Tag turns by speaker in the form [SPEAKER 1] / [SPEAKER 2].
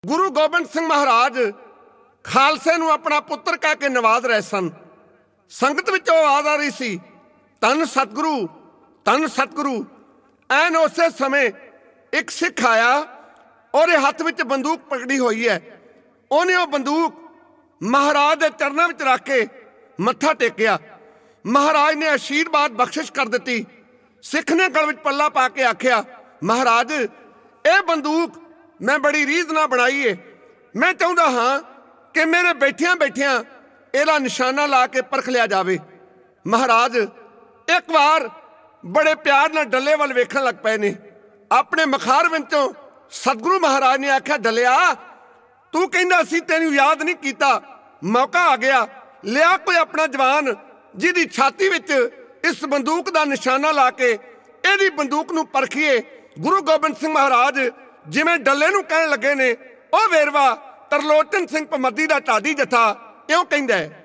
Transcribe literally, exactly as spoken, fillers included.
[SPEAKER 1] गुरु गोबिंद सिंह महाराज खालसे नूं अपना पुत्र कह के नवाज रहे सन। संगत विचों आवाज आ रही सी, धन सतगुरु धन सतगुरु। ऐन उसे समय एक सिख आया और हाथ में बंदूक पकड़ी हुई है। उन्हें वो बंदूक महाराज के चरणों में रख के मत्था टेकिया। महाराज ने आशीर्वाद बख्शिश कर दी। सिख ने गल में पल्ला पा के आख्या, महाराज ये बंदूक मैं बड़ी रीझ नाल बनाई है। मैं चाहता हाँ कि मेरे बैठिया बैठिया ਇਹਦਾ निशाना ला के परख लिया जाए। महाराज एक बार बड़े प्यार नाल डल्ले वाल वेखण लग पे ने। अपने मखार विचों सतगुरु महाराज ने आख्या, डलिया तू कहंदा सी तैनूं याद नहीं कीता, मौका आ गया, लिया कोई अपना जवान जिहदी छाती विच इस बंदूक का निशाना ला के इहदी बंदूक नूं परखीए। गुरु गोबिंद सिंह महाराज जिवें डल्ले नूं कहण लगे ने, ओ वेरवा तरलोचन सिंह पमदी दा ढाडी जथा इउं कहंदा है।